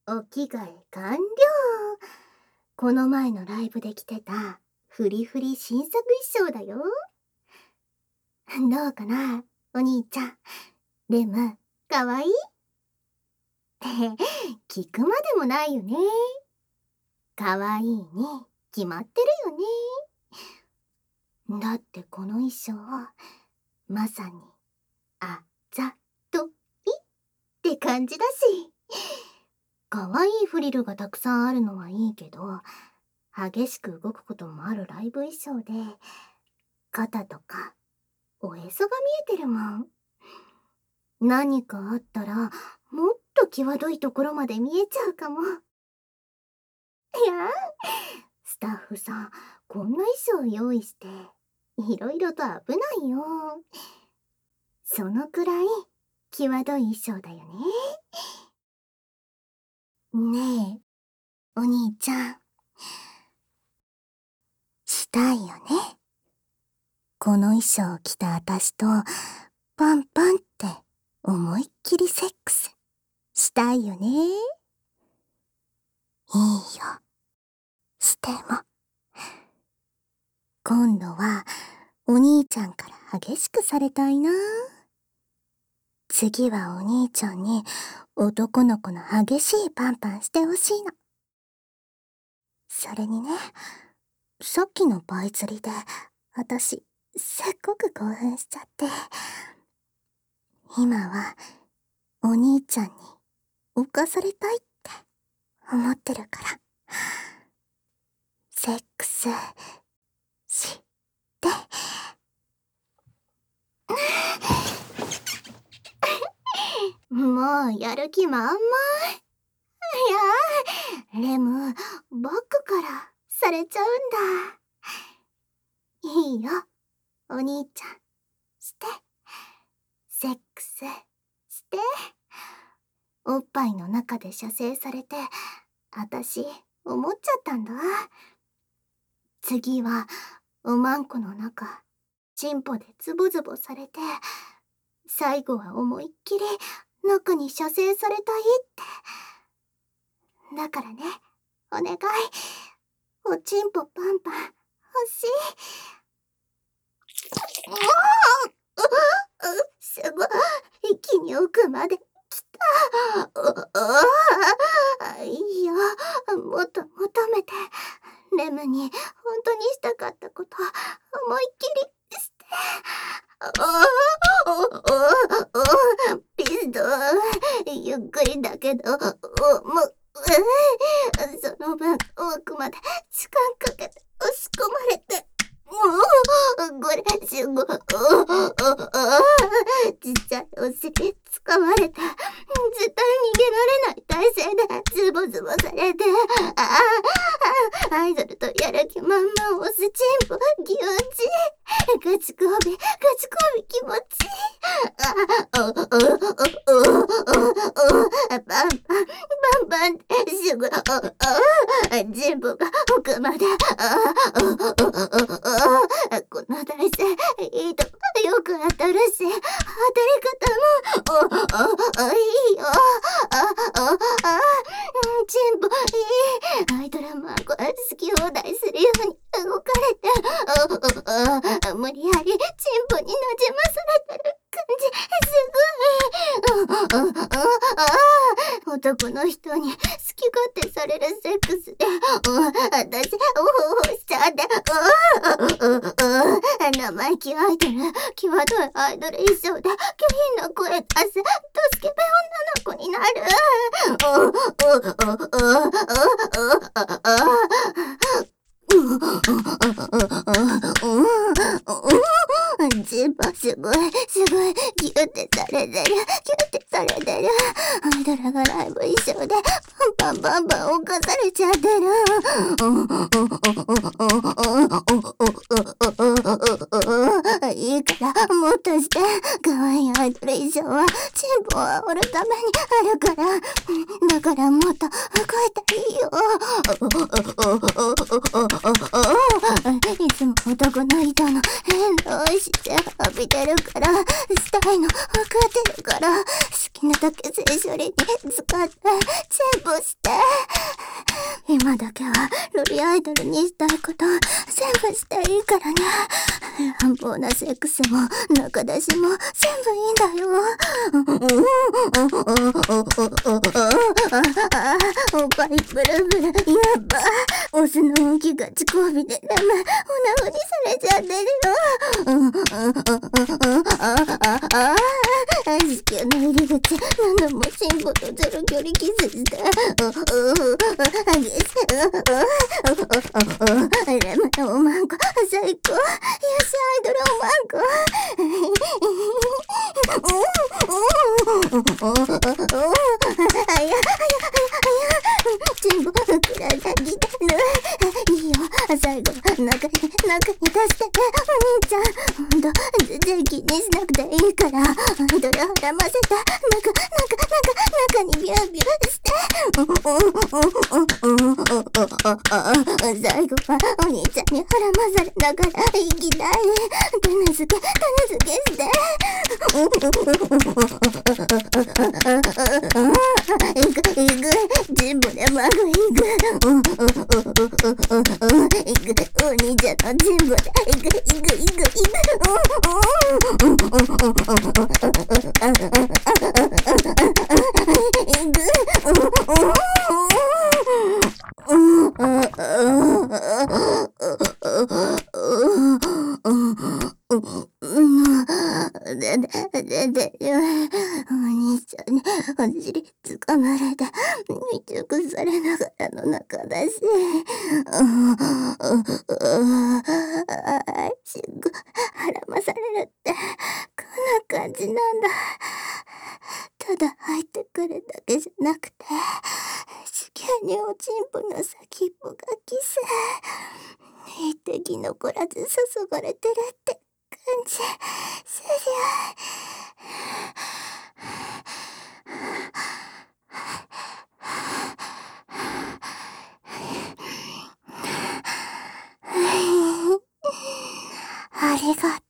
お着替え完了。この前のライブで着てたフリフリ新作衣装だよ。どうかな、お兄ちゃん。レム、かわいい？って聞くまでもないよね。かわいいに決まってるよね。だってこの衣装、まさにあざといって感じだし。かわいいフリルがたくさんあるのはいいけど、激しく動くこともあるライブ衣装で、肩とかおへそが見えてるもん。何かあったら、もっと際どいところまで見えちゃうかも。いやスタッフさん、こんな衣装用意して、いろいろと危ないよ。そのくらい、際どい衣装だよね。ねえ、お兄ちゃん。したいよね。この衣装を着た私と、パンパンって思いっきりセックスしたいよね。いいよ。しても。今度は、お兄ちゃんから激しくされたいな。次はお兄ちゃんに男の子の激しいパンパンしてほしいの。それにね、さっきのバイ釣りで私すっごく興奮しちゃって、今はお兄ちゃんに犯されたいって思ってるから、セックスしてもうやる気満々。いやレム、バックからされちゃうんだ。いいよ、お兄ちゃん。して。セックスして。おっぱいの中で射精されて、私、思っちゃったんだ。次は、おまんこの中、チンポでズボズボされて、最後は思いっきり中に射精されたいって。だからね、お願い。おちんぽパンパン欲しい。すごい。一気に奥まで来た。いいよ。もっと求めて。レムに本当にしたかったこと思いっきりして。ピストン、ゆっくりだけど、その分奥まで時間かけて押し込まれて、これすごい。ちっちゃいお尻掴まれて、絶対逃げられない体勢でズボズボされて、アイドルとやる気満々押すチンポ気持ちいい。ガチコビ気持ちいい。バンってすぐチンポが奥まで。この体勢いいとよく当たるし、当たり方もいいよ。チンポいい。アイドルマンコ好き放題するように動かれて、無理やりチンポになじまされてる感じ。すごい。男の人に好き勝手されるセックスで、私しちゃって、生意気アイドル、際どいアイドル衣装で下品な声出すドスケベ女の子になる。チンポすごいギュってされてる。アイドルがライブ衣装でパンパン犯されちゃってる。いいからもっとして。可愛いアイドル衣装はチンポを煽るためにあるから。だからもっと動いたらいいよ。いつも男の人の変なおいしさ浴びてるから、したいの分かってるから、好きなだけ性処理に使って全部して、今だけはロリアイドルにしたいこと全部していいからね。乱暴なセックスも中出しも全部いいんだよ。おっぱいブルブル、やば。オスの動きが乳首でおなふにされちゃってるよ。子宮の入り口何度も進歩とゼロ距離キスしてレモンおまんこ最高。よしアイドルおまんこ。全部膨らんだギターのいいよ。最後中に出してお兄ちゃん。ほんと全然気にしなくていいからアイドルを絡ませて中にビュービューして最後はお兄ちゃんに絡まされながら息だい種付けしていく全部でマグいくお兄ちゃんの全部でいくお兄ちゃんにお尻つかまれて密着されながらの中だしすぐ絡まされるってこんな感じなんだ。ただ入ってくるだけじゃなくて子宮におちんぽの先っぽがキス一滴残らず注がれてるって感じすりゃありがとう。